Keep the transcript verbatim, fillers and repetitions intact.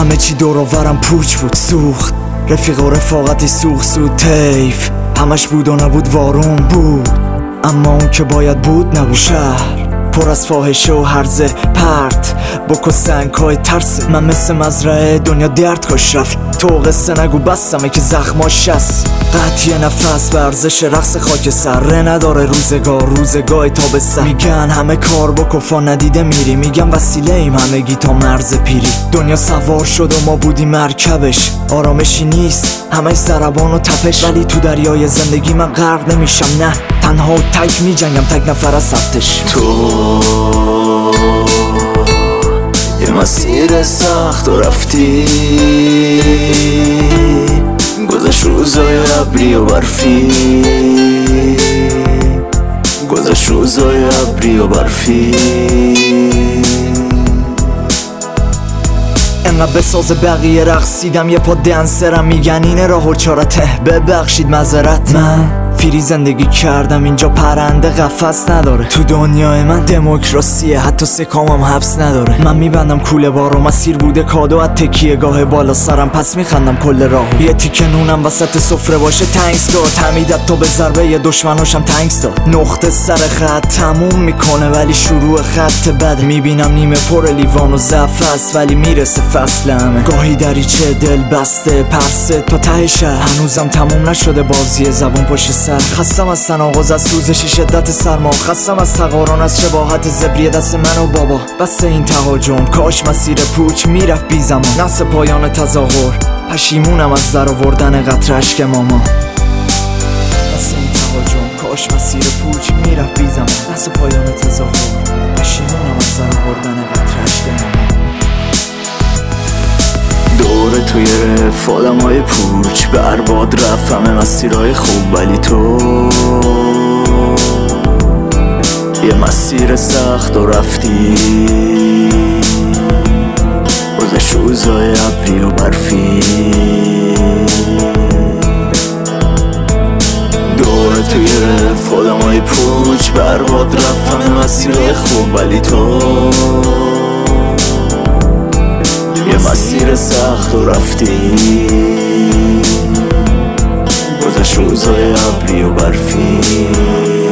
همه چی دور آورم پوچ بود، سوخت رفیق و رفاقتی سوخت سود تیف، همش بود و نبود وارون بود، اما اون که باید بود نبود. شهر پر از فاحشه و هرزه پرت بکو سنگ های ترسه، من مثل مزرعه دنیا درد کاش رفت، تو قصه نگو بستمه که زخماش هست. قطعی نفس ورزش رقص خاک سر، ره نداره روزگار روزگاه تا به سر. میگن همه کار بکن فا ندیده میری، میگن وسیله ایم همگی تا مرز پیری. دنیا سوار شد و ما بودیم مرکبش، آرامشی نیست همه ضربان و تپش، ولی تو دریای زندگی من غرق نمیشم، نه تنها و تک میجنگم تک نفر از سبتش. تو یه مسیر سخت و رفتی، گذشت روزای ابری و برفی، گذشت روزای ابری و برفی. انقدر بساز بقیه رقصیدم یه پا دنسرم، میگن اینه راه و چارته، ببخشید معذرت. من فری زندگی کردم اینجا پرنده قفس نداره، تو دنیای من دموکراسیه حتی سکامم حبس نداره. من میبندم کوله بارو، مسیر بوده کادو از تکیه گاه بالا سرم، پس میخندم کل راهو. یه تیکه نونم وسط سفره باشه تنگس گاه، تمیدت تا به ضربه یه دشمناشم تنگس داد. نقطه سر خط تموم میکنه ولی شروع خط بد، میبینم نیمه پر لیوان و ضعف است ولی میرسه فصل همه. گاهی دریچه دل بسته پرسه تا ته شهر، هنوزم تموم نشده بازی زبان پشت سر. خستم از تناقض از سوزش شدت سرما، خستم از تقارن از شباهت زبری دست من و بابا. بس این تهاجم کاش مسیر پوچ میرفت بی زمان، نفس پایان تظاهر پشیمونم از در آوردن قطره اشک ماما. بس این تهاجم کاش مسیر پوچ میرفت بی زمان، نفس پایان تظاهر پشیمونم از در آوردن قطره اشک ماما. دور توی رف آدم های پوچ برباد رفت همه مسیرهای خوب، ولی تو یه مسیر سخت و رفتی، گذشت روزای ابری و برفی. دور توی رف آدم های پوچ برباد رفت همه مسیرهای خوب، ولی تو یه مسیر سخت و رفتی، گذشت روزای ابری و برفی.